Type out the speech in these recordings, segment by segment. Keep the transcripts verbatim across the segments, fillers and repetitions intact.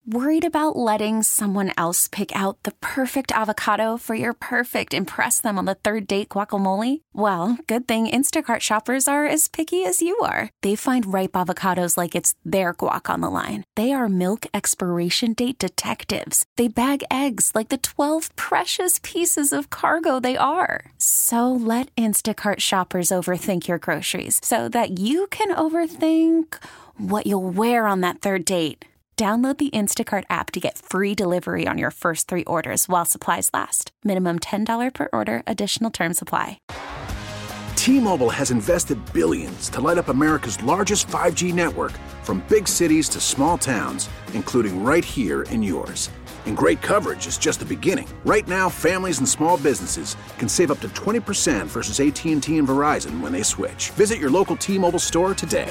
Worried about letting someone else pick out the perfect avocado for your perfect impress them on the third date guacamole? Well, good thing Instacart shoppers are as picky as you are. They find ripe avocados like it's their guac on the line. They are milk expiration date detectives. They bag eggs like the twelve precious pieces of cargo they are. So let Instacart shoppers overthink your groceries so that you can overthink what you'll wear on that third date. Download the Instacart app to get free delivery on your first three orders while supplies last. Minimum ten dollars per order. Additional terms apply. T-Mobile has invested billions to light up America's largest five G network, from big cities to small towns, including right here in yours. And great coverage is just the beginning. Right now, families and small businesses can save up to twenty percent versus A T and T and Verizon when they switch. Visit your local T-Mobile store today.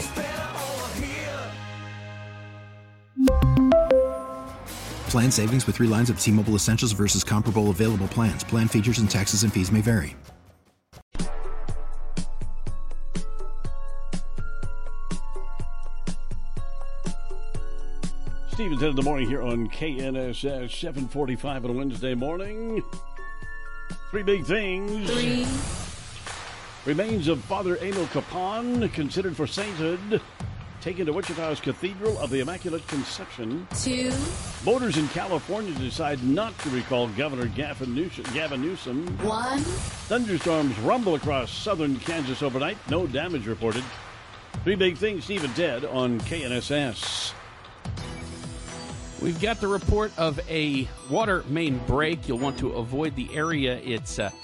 Plan savings with three lines of T-Mobile Essentials versus comparable available plans. Plan features and taxes and fees may vary. Stephen ten in the morning here on K N S S, seven forty-five on a Wednesday morning. Three big things. Three. Remains of Father Emil Capon, considered for sainthood, taken to Wichita's Cathedral of the Immaculate Conception. Two. Voters in California decide not to recall Governor Gavin Newsom. Gavin Newsom. One. Thunderstorms rumble across southern Kansas overnight. No damage reported. Three big things, Steve and Ted on K N S S. We've got the report of a water main break. You'll want to avoid the area. It's uh,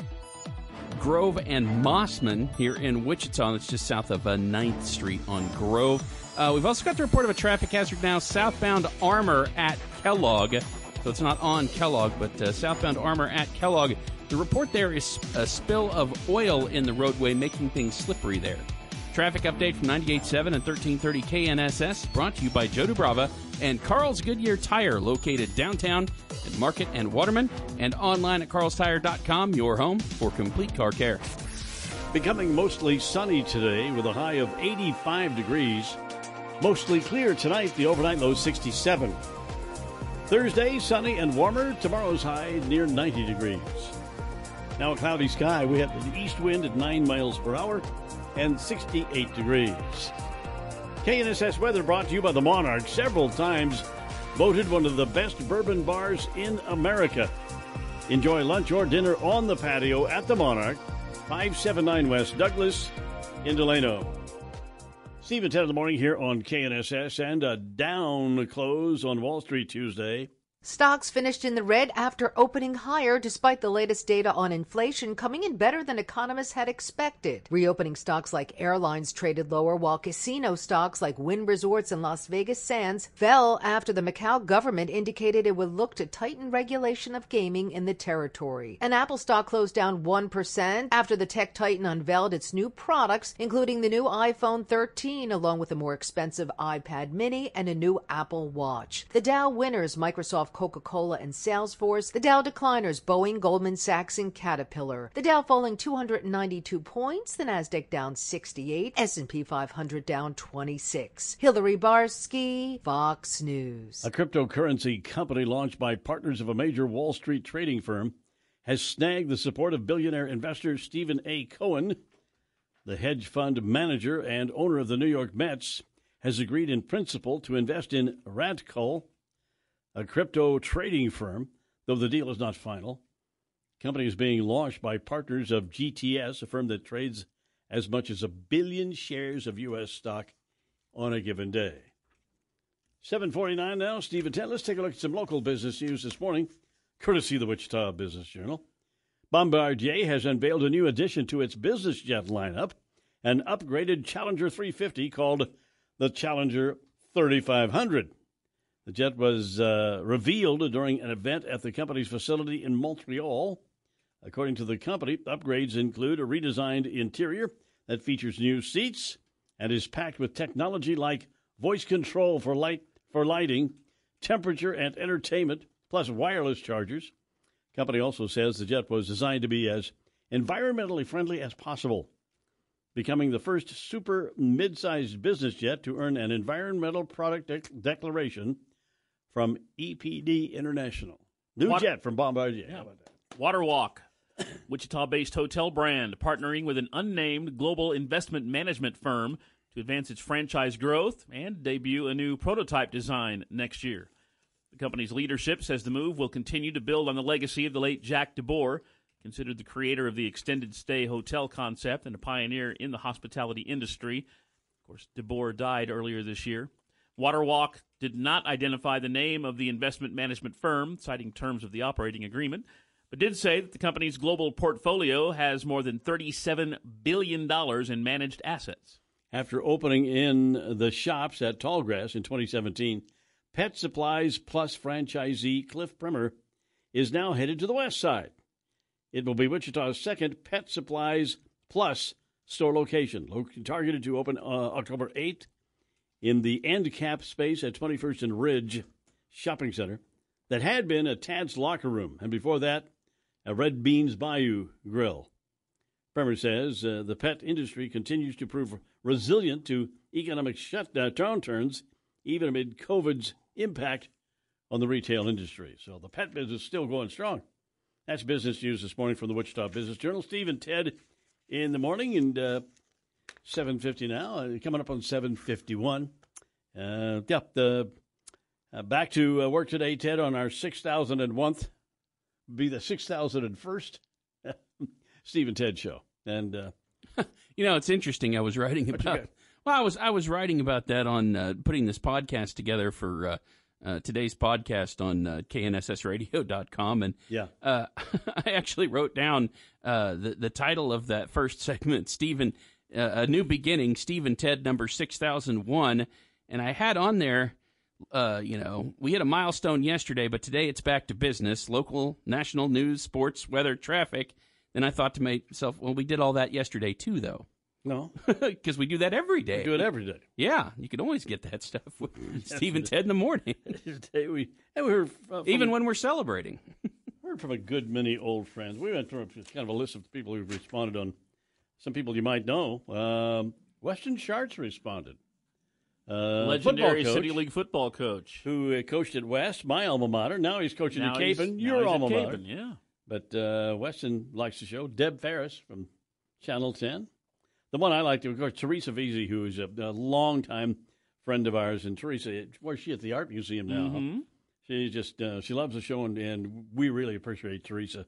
Grove and Mossman here in Wichita. It's just south of uh, ninth Street on Grove. Uh, we've also got the report of a traffic hazard now, southbound Armour at Kellogg. So it's not on Kellogg, but uh, southbound Armour at Kellogg. The report there is a spill of oil in the roadway, making things slippery there. Traffic update from ninety-eight point seven and thirteen thirty K N S S, brought to you by Joe Dubrava and Carl's Goodyear Tire, located downtown at Market and Waterman, and online at carls tire dot com, your home for complete car care. Becoming mostly sunny today with a high of eighty-five degrees. Mostly clear tonight, the overnight low sixty-seven. Thursday, sunny and warmer. Tomorrow's high near ninety degrees. Now a cloudy sky. We have an east wind at nine miles per hour and sixty-eight degrees. K N S S weather brought to you by the Monarch, several times voted one of the best bourbon bars in America. Enjoy lunch or dinner on the patio at the Monarch, five seventy-nine West Douglas in Delano. Stephen ten in the morning here on K N S S, and a down close on Wall Street Tuesday. Stocks finished in the red after opening higher despite the latest data on inflation coming in better than economists had expected. Reopening stocks like airlines traded lower, while casino stocks like Wynn Resorts and Las Vegas Sands fell after the Macau government indicated it would look to tighten regulation of gaming in the territory. An Apple stock closed down one percent after the tech titan unveiled its new products, including the new iPhone thirteen, along with a more expensive iPad mini and a new Apple Watch. The Dow winners, Microsoft, Coca-Cola, and Salesforce. The Dow decliners, Boeing, Goldman Sachs, and Caterpillar. The Dow falling two hundred ninety-two points, the Nasdaq down sixty-eight, S and P five hundred down twenty-six. Hillary Barsky, Fox News. A cryptocurrency company launched by partners of a major Wall Street trading firm has snagged the support of billionaire investor Stephen A. Cohen. The hedge fund manager and owner of the New York Mets has agreed in principle to invest in Radco, a crypto trading firm, though the deal is not final. The company is being launched by partners of G T S, a firm that trades as much as a billion shares of U S stock on a given day. seven forty-nine now, Stephen ten. Let's take a look at some local business news this morning, courtesy of the Wichita Business Journal. Bombardier has unveiled a new addition to its business jet lineup, an upgraded Challenger three fifty called the Challenger thirty-five hundred. The jet was uh, revealed during an event at the company's facility in Montreal. According to the company, upgrades include a redesigned interior that features new seats and is packed with technology like voice control for light for lighting, temperature, and entertainment, plus wireless chargers. The company also says the jet was designed to be as environmentally friendly as possible, becoming the first super mid-sized business jet to earn an environmental product de- declaration from E P D International. New Water- jet from Bombardier. Yeah. How about that? Water Walk, Wichita-based hotel brand, partnering with an unnamed global investment management firm to advance its franchise growth and debut a new prototype design next year. The company's leadership says the move will continue to build on the legacy of the late Jack DeBoer, considered the creator of the extended stay hotel concept and a pioneer in the hospitality industry. Of course, DeBoer died earlier this year. Waterwalk did not identify the name of the investment management firm, citing terms of the operating agreement, but did say that the company's global portfolio has more than thirty-seven billion dollars in managed assets. After opening in the shops at Tallgrass in twenty seventeen, Pet Supplies Plus franchisee Cliff Primer is now headed to the west side. It will be Wichita's second Pet Supplies Plus store location, targeted to open uh, October eighth in the end cap space at twenty-first and Ridge Shopping Center that had been a Tad's Locker Room, and before that, a Red Beans Bayou Grill. Bremer says uh, the pet industry continues to prove resilient to economic shut uh, downturns, even amid COVID's impact on the retail industry. So the pet business is still going strong. That's business news this morning from the Wichita Business Journal. Steve and Ted in the morning, and uh, seven fifty now, uh, coming up on seven fifty-one. Uh, yep, the, uh, back to uh, work today, Ted, on our six thousand one, be the six thousand first Steve and Ted show. And uh, you know, it's interesting. I was writing about. Well, I was I was writing about that on uh, putting this podcast together for uh, uh, today's podcast on uh, K N S S radio dot com, and yeah, uh, I actually wrote down uh, the the title of that first segment, Stephen, uh, a new beginning, Steve and Ted number six thousand one, and I had on there. Uh, you know, we hit a milestone yesterday, but today it's back to business, local, national news, sports, weather, traffic. Then I thought to myself, well, we did all that yesterday too, though. No, because we do that every day. We do it every day. Yeah, you can always get that stuff with Steve and Ted in the morning. Today we, and we heard from, even when we're celebrating. Heard from a good many old friends. We went through kind of a list of people who've responded on. Some people you might know. Um, Weston Schartz responded. Uh, Legendary City League football coach. Who uh, coached at West, my alma mater. Now he's coaching now at Capen, he's, your alma mater. Capen, yeah. But uh, Weston likes the show. Deb Ferris from Channel ten. The one I like, of course, Teresa Vesey, who is a, a longtime friend of ours. And Teresa, where's she at the Art Museum now? Mm-hmm. Huh? She just, uh, she loves the show, and, and we really appreciate Teresa.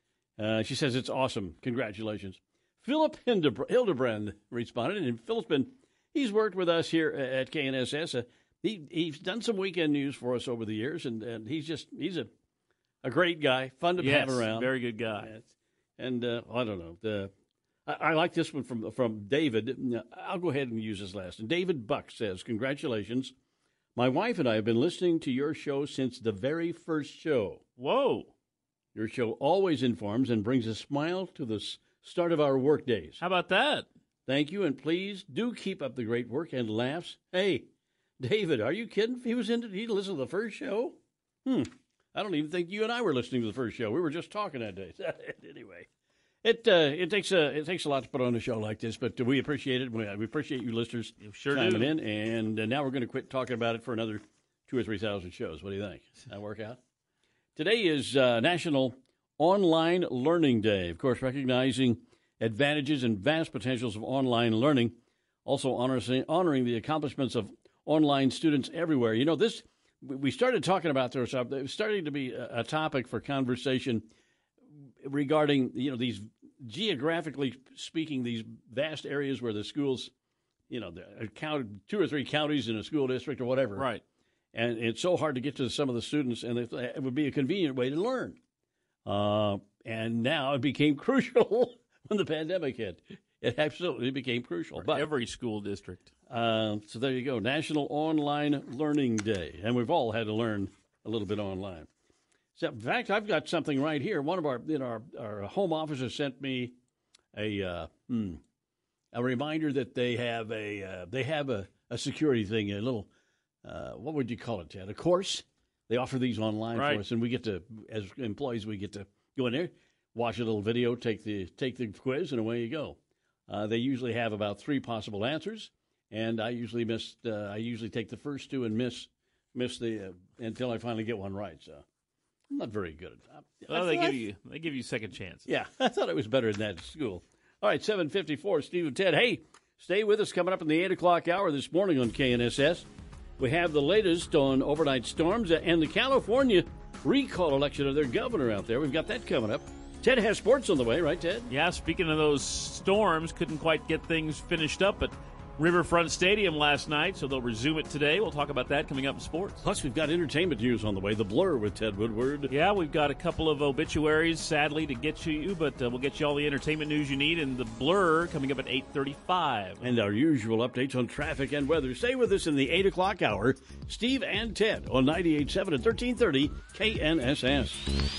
Uh, she says it's awesome. Congratulations. Philip Hildebrand responded, and Philip's been, he's worked with us here at K N S S. Uh, he, he's done some weekend news for us over the years, and, and he's just, he's a, a great guy, fun to yes, have around. Very good guy. And uh, I don't know. The, I, I like this one from from David. I'll go ahead and use this last. And David Buck says, congratulations. My wife and I have been listening to your show since the very first show. Whoa. Your show always informs and brings a smile to the start of our work days. How about that? Thank you, and please do keep up the great work and laughs. Hey, David, are you kidding? He was in. He listened to the first show. Hmm. I don't even think you and I were listening to the first show. We were just talking that day. Anyway, it uh, it takes a it takes a lot to put on a show like this, but we appreciate it. We, we appreciate you listeners you sure chiming do. in, and uh, now we're going to quit talking about it for another two or three thousand shows. What do you think? That work out? Today is uh, National Online Learning Day. Of course, recognizing advantages and vast potentials of online learning, also honoring honoring the accomplishments of online students everywhere. You know this. We started talking about this. It's starting to be a topic for conversation regarding, you know, these geographically speaking, these vast areas where the schools, you know, count two or three counties in a school district or whatever. Right. And it's so hard to get to some of the students, and it would be a convenient way to learn. Uh, and now it became crucial when the pandemic hit. It absolutely became crucial. For but every school district. Uh, so there you go, National Online Learning Day. And we've all had to learn a little bit online. So, in fact, I've got something right here. One of our, you know, our, our home officers sent me a uh, hmm, a reminder that they have a uh, they have a, a security thing, a little, uh, what would you call it, Ted? A course? They offer these online right. for us, and we get to, as employees, we get to go in there, watch a little video, take the take the quiz, and away you go. Uh, they usually have about three possible answers, and I usually miss. Uh, I usually take the first two and miss miss the uh, until I finally get one right. So I'm not very good at that. Well, they give you they give you second chance. Yeah, I thought I was better than that at school. All right, seven fifty-four, Steve and Ted. Hey, stay with us. Coming up in the eight o'clock hour this morning on K N S S, we have the latest on overnight storms and the California recall election of their governor out there. We've got that coming up. Ted has sports on the way, right, Ted? Yeah, speaking of those storms, couldn't quite get things finished up at Riverfront Stadium last night, so they'll resume it today. We'll talk about that coming up in sports. Plus, we've got entertainment news on the way. The Blur with Ted Woodward. Yeah, we've got a couple of obituaries, sadly, to get to you, but uh, we'll get you all the entertainment news you need, and The Blur coming up at eight thirty-five. And our usual updates on traffic and weather. Stay with us in the eight o'clock hour. Steve and Ted on ninety-eight point seven and thirteen thirty K N S S.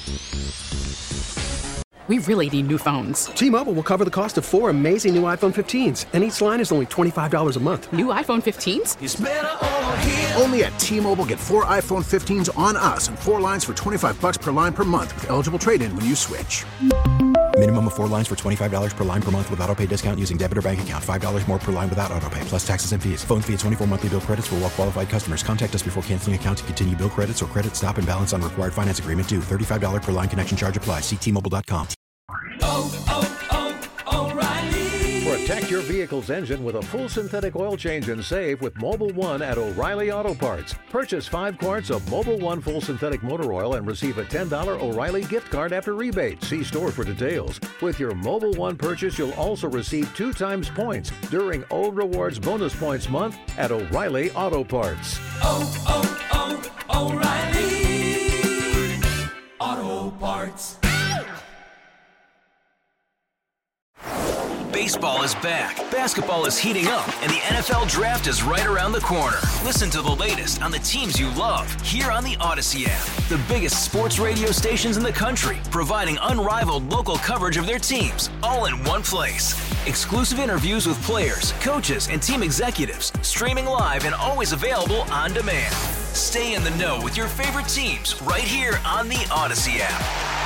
We really need new phones. T-Mobile will cover the cost of four amazing new iPhone fifteens, and each line is only twenty-five dollars a month. New iPhone fifteens? It's better over here. Only at T-Mobile, get four iPhone fifteens on us and four lines for twenty-five bucks per line per month with eligible trade-in when you switch. Minimum of four lines for twenty-five dollars per line per month with autopay discount using debit or bank account. five dollars more per line without autopay, plus taxes and fees. Phone fee at twenty-four monthly bill credits for well-qualified customers. Contact us before canceling account to continue bill credits or credit stop and balance on required finance agreement due. thirty-five dollars per line connection charge applies. See T Mobile dot com. Oh, oh, oh, O'Reilly. Protect your vehicle's engine with a full synthetic oil change and save with Mobil one at O'Reilly Auto Parts. Purchase five quarts of Mobil one full synthetic motor oil and receive a ten dollars O'Reilly gift card after rebate. See store for details. With your Mobil one purchase, you'll also receive two times points during O Rewards Bonus Points Month at O'Reilly Auto Parts. Oh, oh, oh, O'Reilly Auto Parts. Baseball is back, basketball is heating up, and the N F L Draft is right around the corner. Listen to the latest on the teams you love here on the Odyssey app. The biggest sports radio stations in the country, providing unrivaled local coverage of their teams, all in one place. Exclusive interviews with players, coaches, and team executives, streaming live and always available on demand. Stay in the know with your favorite teams right here on the Odyssey app.